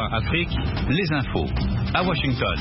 VOA Afrique, les infos, à Washington.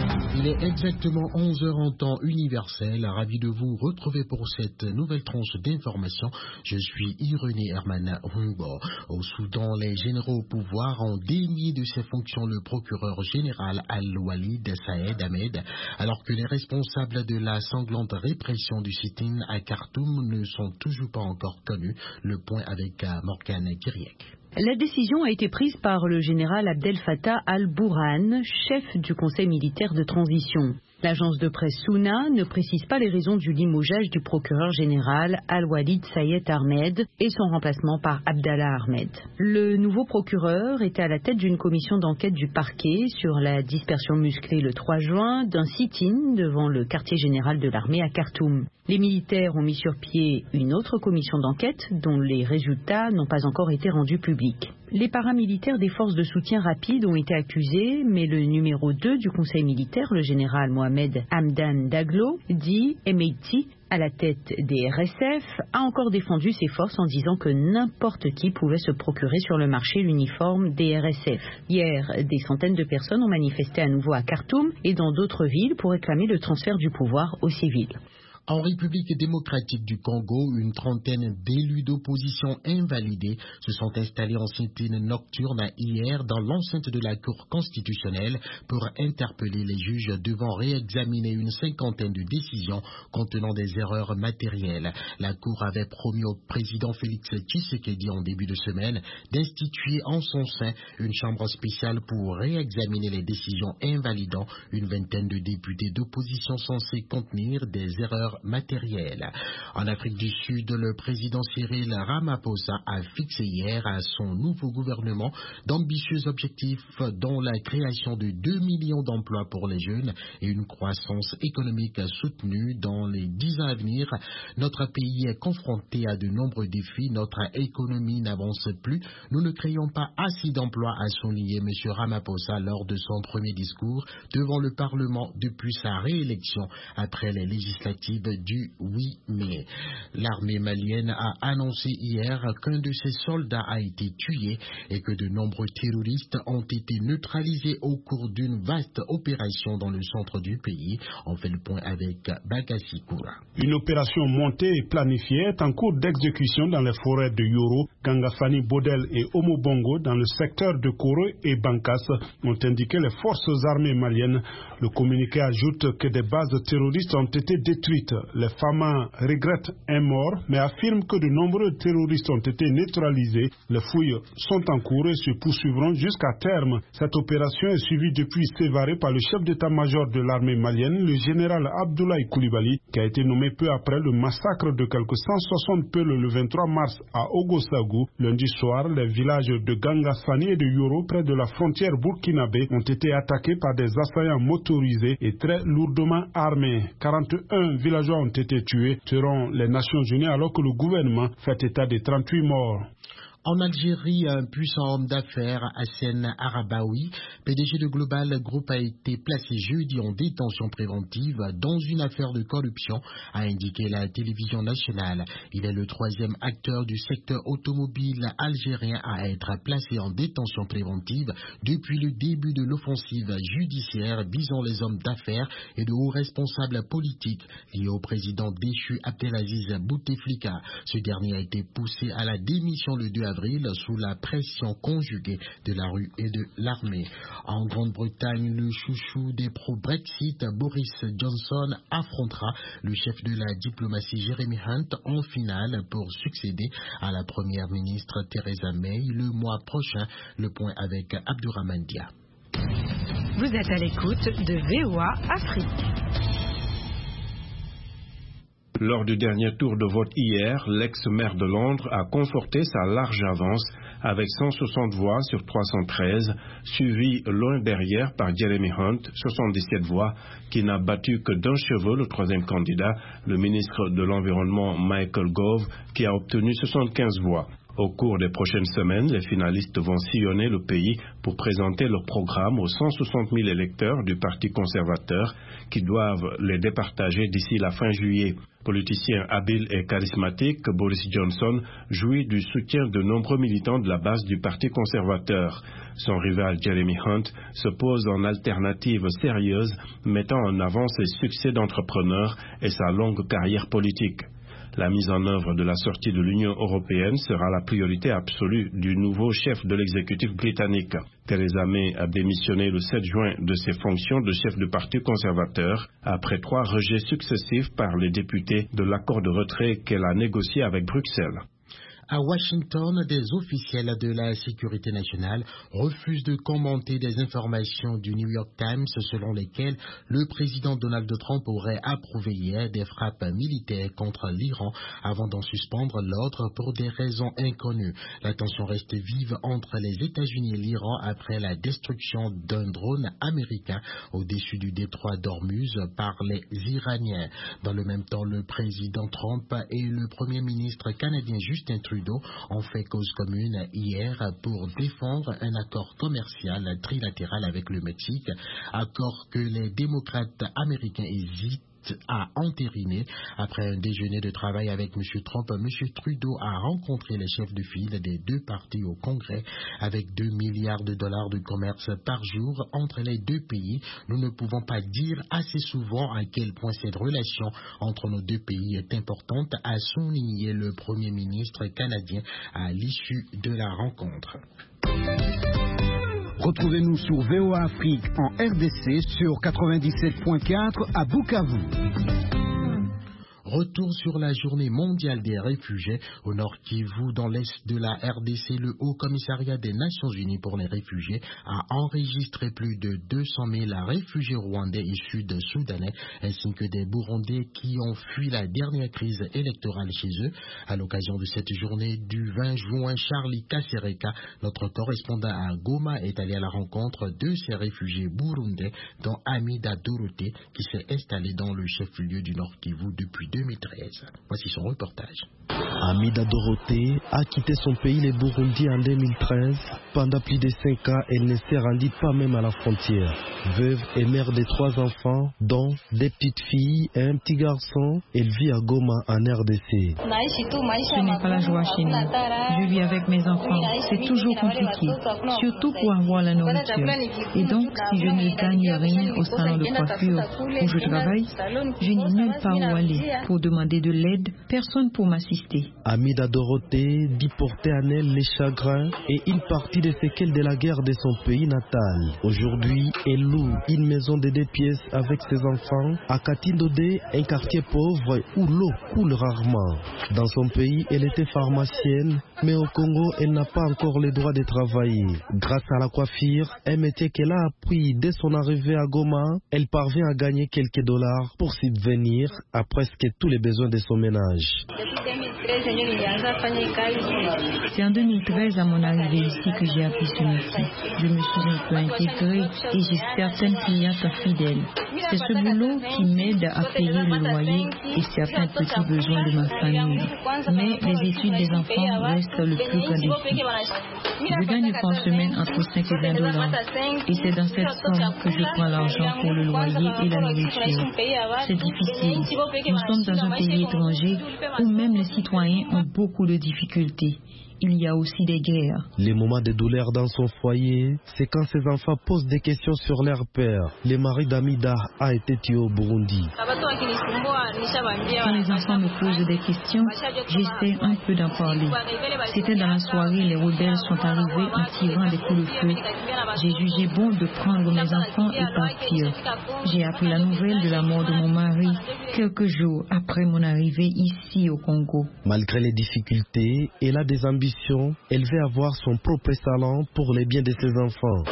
Il est exactement 11h en temps universel. Ravi de vous retrouver pour cette nouvelle tranche d'informations. Je suis Irénée Hermana Humbo. Au Soudan, les généraux au pouvoir ont dénié de ses fonctions le procureur général Al-Walid Saïed Ahmed, alors que les responsables de la sanglante répression du sit-in à Khartoum ne sont toujours pas encore connus. Le point avec Morgane Kiriek. La décision a été prise par le général Abdel Fattah al-Burhan, chef du conseil militaire de transition. L'agence de presse Souna ne précise pas les raisons du limogeage du procureur général Al-Walid Saïed Ahmed et son remplacement par Abdallah Ahmed. Le nouveau procureur était à la tête d'une commission d'enquête du parquet sur la dispersion musclée le 3 juin d'un sit-in devant le quartier général de l'armée à Khartoum. Les militaires ont mis sur pied une autre commission d'enquête dont les résultats n'ont pas encore été rendus publics. Les paramilitaires des forces de soutien rapide ont été accusés, mais le numéro 2 du conseil militaire, le général Mohamed Hamdan Daglo, dit Emeiti, à la tête des RSF, a encore défendu ses forces en disant que n'importe qui pouvait se procurer sur le marché l'uniforme des RSF. Hier, des centaines de personnes ont manifesté à nouveau à Khartoum et dans d'autres villes pour réclamer le transfert du pouvoir aux civils. En République démocratique du Congo, une trentaine d'élus d'opposition invalidés se sont installés en sit-in nocturne hier dans l'enceinte de la Cour constitutionnelle pour interpeller les juges devant réexaminer une cinquantaine de décisions contenant des erreurs matérielles. La Cour avait promis au président Félix Tshisekedi en début de semaine d'instituer en son sein une chambre spéciale pour réexaminer les décisions invalidant une vingtaine de députés d'opposition censés contenir des erreurs matériel. En Afrique du Sud, le président Cyril Ramaphosa a fixé hier à son nouveau gouvernement d'ambitieux objectifs dont la création de 2 millions d'emplois pour les jeunes et une croissance économique soutenue dans les 10 ans à venir. Notre pays est confronté à de nombreux défis. Notre économie n'avance plus. Nous ne créons pas assez d'emplois, a souligné M. Ramaphosa lors de son premier discours devant le Parlement depuis sa réélection après les législatives du 8 mai. L'armée malienne a annoncé hier qu'un de ses soldats a été tué et que de nombreux terroristes ont été neutralisés au cours d'une vaste opération dans le centre du pays. On fait le point avec Bakassi Koura. Une opération montée et planifiée est en cours d'exécution dans les forêts de Yoro, Kangafani, Bodel et Omobongo dans le secteur de Koro et Bankas, ont indiqué les forces armées maliennes. Le communiqué ajoute que des bases terroristes ont été détruites. Les Famas regrettent un mort, mais affirment que de nombreux terroristes ont été neutralisés. Les fouilles sont en cours et se poursuivront jusqu'à terme. Cette opération est suivie depuis Sévaré par le chef d'état-major de l'armée malienne, le général Abdoulaye Koulibaly, qui a été nommé peu après le massacre de quelques 160 Peuls le 23 mars à Ogosagou. Lundi soir, les villages de Gangasfani et de Yoro, près de la frontière burkinabé, ont été attaqués par des assaillants motorisés et très lourdement armés. 41 villageois ont été tués selon les Nations Unies alors que le gouvernement fait état de 38 morts. En Algérie, un puissant homme d'affaires, Hassen Arabaoui, PDG de Global Group, a été placé jeudi en détention préventive dans une affaire de corruption, a indiqué la télévision nationale. Il est le troisième acteur du secteur automobile algérien à être placé en détention préventive depuis le début de l'offensive judiciaire visant les hommes d'affaires et de hauts responsables politiques liés au président déchu Abdelaziz Bouteflika. Ce dernier a été poussé à la démission le 2 avril sous la pression conjuguée de la rue et de l'armée. En Grande-Bretagne, le chouchou des pro-Brexit, Boris Johnson, affrontera le chef de la diplomatie Jeremy Hunt en finale pour succéder à la première ministre Theresa May le mois prochain. Le point avec Abdourahmane Dia. Vous êtes à l'écoute de VOA Afrique. Lors du dernier tour de vote hier, l'ex-maire de Londres a conforté sa large avance avec 160 voix sur 313, suivi loin derrière par Jeremy Hunt, 77 voix, qui n'a battu que d'un cheveu le troisième candidat, le ministre de l'Environnement Michael Gove, qui a obtenu 75 voix. Au cours des prochaines semaines, les finalistes vont sillonner le pays pour présenter leur programme aux 160 000 électeurs du Parti conservateur qui doivent les départager d'ici la fin juillet. Politicien habile et charismatique, Boris Johnson jouit du soutien de nombreux militants de la base du Parti conservateur. Son rival Jeremy Hunt se pose en alternative sérieuse, mettant en avant ses succès d'entrepreneur et sa longue carrière politique. La mise en œuvre de la sortie de l'Union européenne sera la priorité absolue du nouveau chef de l'exécutif britannique. Theresa May a démissionné le 7 juin de ses fonctions de chef de parti conservateur après 3 rejets successifs par les députés de l'accord de retrait qu'elle a négocié avec Bruxelles. À Washington, des officiels de la sécurité nationale refusent de commenter des informations du New York Times selon lesquelles le président Donald Trump aurait approuvé hier des frappes militaires contre l'Iran avant d'en suspendre l'ordre pour des raisons inconnues. La tension reste vive entre les États-Unis et l'Iran après la destruction d'un drone américain au-dessus du détroit d'Ormuz par les Iraniens. Dans le même temps, le président Trump et le premier ministre canadien Justin Trudeau ont fait cause commune hier pour défendre un accord commercial trilatéral avec le Mexique, accord que les démocrates américains hésitent à entériner. Après un déjeuner de travail avec M. Trump, M. Trudeau a rencontré les chefs de file des 2 partis au Congrès avec 2 milliards de dollars de commerce par jour entre les 2 pays. Nous ne pouvons pas dire assez souvent à quel point cette relation entre nos 2 pays est importante, a souligné le Premier ministre canadien à l'issue de la rencontre. Retrouvez-nous sur VOA Afrique en RDC sur 97.4 à Bukavu. Retour sur la journée mondiale des réfugiés. Au Nord Kivu, dans l'est de la RDC, le Haut Commissariat des Nations Unies pour les réfugiés a enregistré plus de 200 000 réfugiés rwandais et sud-soudanais, ainsi que des Burundais qui ont fui la dernière crise électorale chez eux. À l'occasion de cette journée du 20 juin, Charlie Kasereka, notre correspondant à Goma, est allé à la rencontre de ces réfugiés burundais, dont Amida Dorothée, qui s'est installé dans le chef-lieu du Nord Kivu depuis 2013. Voici son reportage. Amida Dorothée a quitté son pays, le Burundi, en 2013. Pendant plus de 5 ans, elle ne s'est rendue pas même à la frontière. Veuve et mère de 3 enfants, dont des petites filles et un petit garçon, elle vit à Goma, en RDC. Ce n'est pas la joie chez nous. Je vis avec mes enfants. C'est toujours compliqué, surtout pour avoir la nourriture. Et donc, si je ne gagne rien au salon de coiffure où je travaille, je n'ai nulle part où aller. Pour demander de l'aide, personne pour m'assister. Amida Dorothée dit porter en elle les chagrins et une partie des séquelles de la guerre de son pays natal. Aujourd'hui, elle loue une maison de 2 pièces avec ses enfants à Katindodé, un quartier pauvre où l'eau coule rarement. Dans son pays, elle était pharmacienne, mais au Congo, elle n'a pas encore le droit de travailler. Grâce à la coiffure, un métier qu'elle a appris dès son arrivée à Goma, elle parvient à gagner quelques dollars pour subvenir à presque tous les besoins de son ménage. C'est en 2013, à mon arrivée ici, que j'ai appris ce métier. Je me suis un peu intégrée et j'ai certaines clientes fidèles. C'est ce boulot qui m'aide à payer le loyer et certains petits besoins de ma famille. Mais les études des enfants restent le plus grand défi. Je gagne par semaine entre 5 et 20 dollars. Et c'est dans cette somme que je prends l'argent pour le loyer et la nourriture. C'est difficile. Nous sommes dans un pays étranger où même les citoyens ont beaucoup de difficultés. Il y a aussi des guerres. Les moments de douleur dans son foyer, c'est quand ses enfants posent des questions sur leur père. Le mari d'Amida a été tué au Burundi. Quand les enfants me posent des questions, j'essaie un peu d'en parler. C'était dans la soirée, les rebelles sont arrivés en tirant des coups de feu. J'ai jugé bon de prendre mes enfants et partir. J'ai appris la nouvelle de la mort de mon mari quelques jours après mon arrivée ici au Congo. Malgré les difficultés, elle a des ambitions. Elle veut avoir son propre salon pour le bien de ses enfants.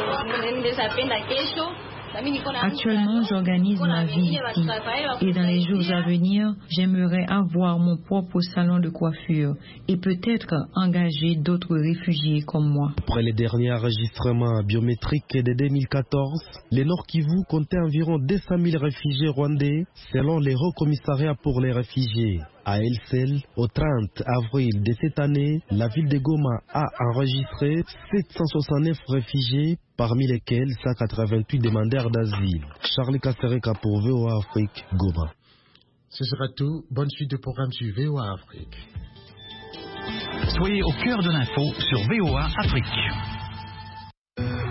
Actuellement, j'organise ma vie ici et dans les jours à venir, j'aimerais avoir mon propre salon de coiffure et peut-être engager d'autres réfugiés comme moi. Après les derniers enregistrements biométriques de 2014, le Nord Kivu comptait environ 200 000 réfugiés rwandais selon le Haut Commissariat pour les réfugiés. À elle seule, au 30 avril de cette année, la ville de Goma a enregistré 769 réfugiés, parmi lesquels 188 demandeurs d'asile. Charlie Kasereka pour VOA Afrique, Goma. Ce sera tout. Bonne suite de programme sur VOA Afrique. Soyez au cœur de l'info sur VOA Afrique.